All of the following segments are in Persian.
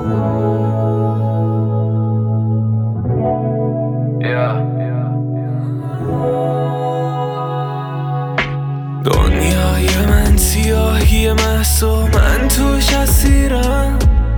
دنیای من سیاهی محسا، من توش اسیرم.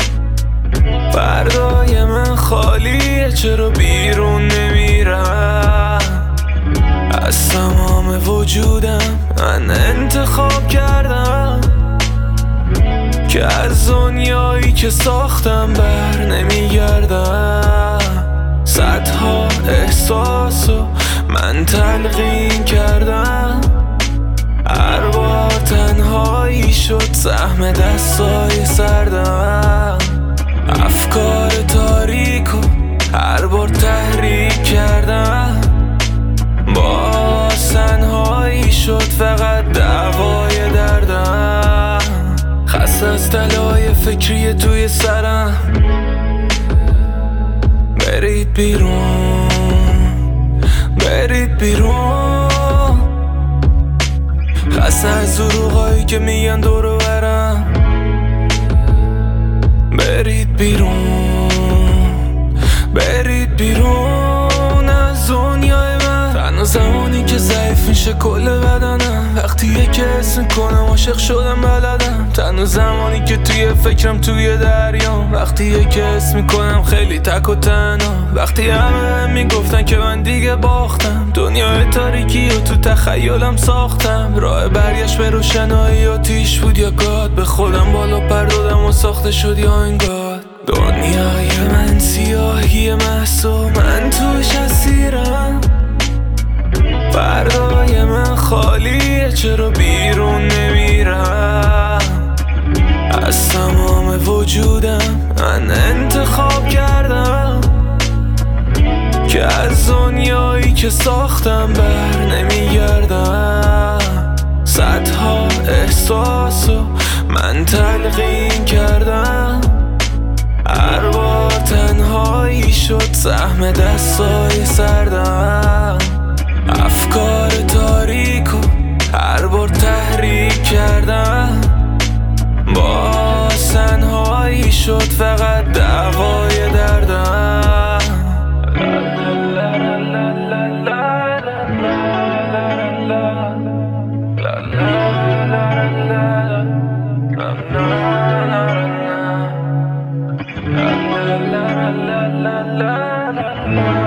فردای من خالیه، چرا بیرون نمیرم؟ از تمام وجودم من انتخاب کردم که از دنیایی که ساختم بر نمیگردم. صدها احساسو من تلقین کردم، هر بار تنهایی شد سهم دستای سردم. افکار تاریکو هر بار تحریک کردم، باز تنهایی شد فقط دعوای دردم. خسته از تلای فکری توی سرم، برید بیرون، برید بیرون. خسته از دروغایی که میگن دور و برم، برید بیرون، برید بیرون از دنیای من. تنها زمانی که ضعیف میشه کل بدنم، وقتی یک حس میکنم عاشق شدم بلدم. تنها زمانی که توی فکرم توی دریام، وقتی یک حس میکنم خیلی تک و تنها. وقتی همه میگفتن که من دیگه باختم، دنیای تاریکی و تو تخیلم ساختم. راه برگشت به روشنایی آتیش بود یا گاد، به خودم بالا پر دادم و ساخته شد یا انگار. دنیای من سیاهی محسا، من توش اسیرم. فردای من خالیه، چرا بیرون نمیرم؟ از تمام وجودم من انتخاب کردم که از دنیایی که ساختم بر نمیگردم. صدها احساسو من تلقین کردم، هر بار تنهایی شد سهم دستای سردم. افکار تاریکو هر بار تحریک کردم، باز تنهایی شد فقط دعوای دردم. La